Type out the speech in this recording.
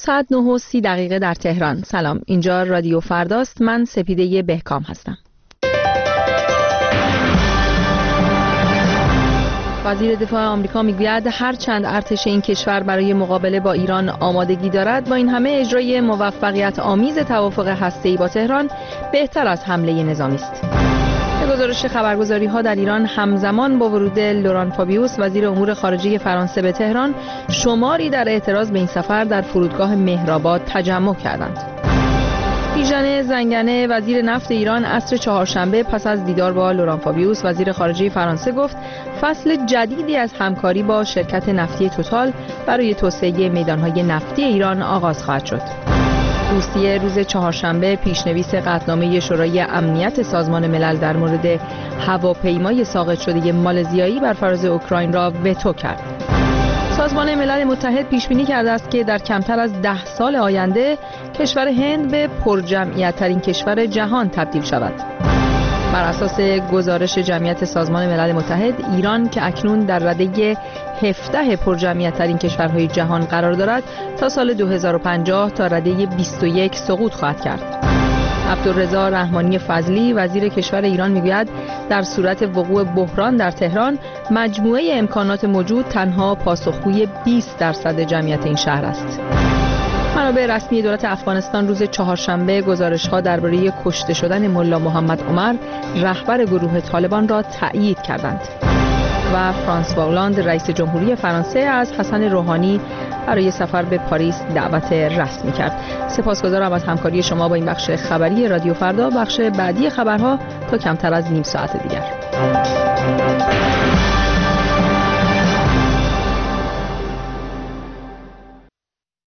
ساعت 9:30 در تهران. سلام، اینجا رادیو فرداست. من سپیده بهکام هستم. وزیر دفاع آمریکا میگوید هرچند ارتش این کشور برای مقابله با ایران آمادگی دارد، با این همه اجرای موفقیت آمیز توافق هسته‌ای با تهران بهتر از حمله نظامی است. به گزارش خبرگزاری‌ها در ایران همزمان با ورود لوران فابیوس وزیر امور خارجه فرانسه به تهران، شماری در اعتراض به این سفر در فرودگاه مهرآباد تجمع کردند. بیژن زنگنه وزیر نفت ایران عصر چهارشنبه پس از دیدار با لوران فابیوس وزیر خارجه فرانسه گفت فصل جدیدی از همکاری با شرکت نفتی توتال برای توسعه میدان‌های نفتی ایران آغاز خواهد شد. روسیه روز چهارشنبه پیشنویس قطعنامه شورای امنیت سازمان ملل در مورد هواپیمای ساقط شده مالزیایی بر فراز اوکراین را وتو کرد. سازمان ملل متحد پیش بینی کرده است که در کمتر از 10 سال آینده کشور هند به پرجمعیت ترین کشور جهان تبدیل شود. بر اساس گزارش جمعیت سازمان ملل متحد، ایران که اکنون در رده 17 پرجمعیت ترین کشورهای جهان قرار دارد، تا سال 2050 تا رده 21 سقوط خواهد کرد. عبدالرضا رحمانی فضلی وزیر کشور ایران میگوید در صورت وقوع بحران در تهران، مجموعه امکانات موجود تنها پاسخگوی 20% جمعیت این شهر است. منابع رسمی دولت افغانستان روز چهارشنبه گزارش‌ها درباره کشته شدن ملا محمد عمر رهبر گروه طالبان را تأیید کردند. و فرانسوا هولند رئیس جمهوری فرانسه از حسن روحانی برای سفر به پاریس دعوت رسمی کرد. سپاسگزارم از همکاری شما با این بخش خبری رادیو فردا. بخش بعدی خبرها تا کمتر از نیم ساعت دیگر.